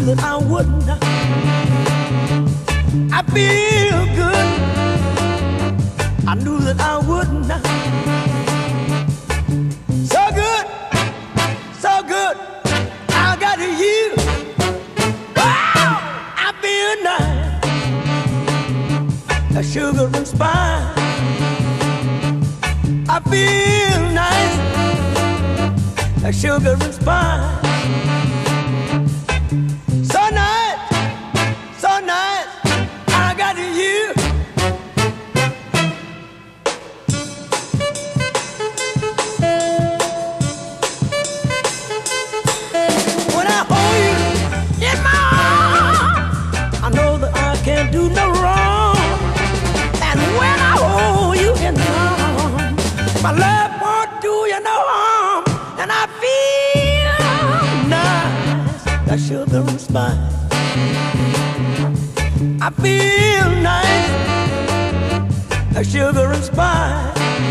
that I wouldn't. I feel good. I knew that I wouldn't. So good, so good. I got you. Wow, I feel nice. A sugar and spice. I feel nice. A sugar and spice. So nice, so nice. I got you. When I hold you in my arms, I know that I can't do no wrong. And when I hold you in my arms, my love won't do you no harm. And I feel nice, that sugar and spice. I feel nice, that sugar and spice.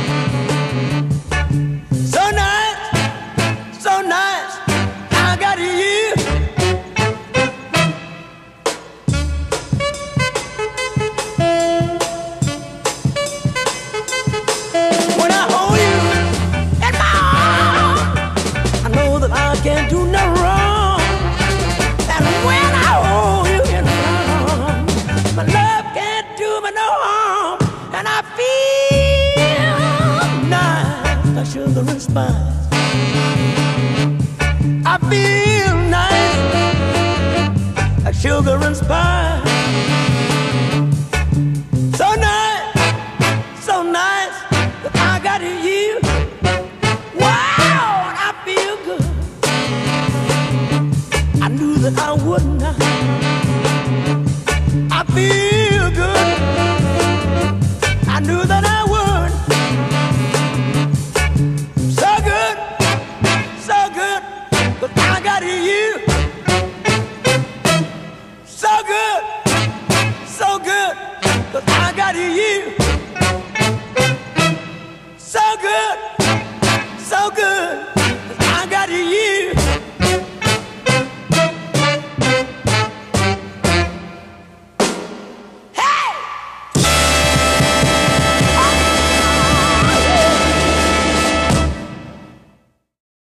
So nice, so nice, I got you. When I hold you in my arms, I know that I can't do no wrong. And when I hold you in my arms, my love can't do me no harm. And I feel nice, like sugar and spice. I feel nice, like sugar and spice. So nice, so nice, that I got you. Wow, I feel good. I knew that I wouldn't. I feel good. I knew that I would. So good, so good, but I got you. So good, but I got you.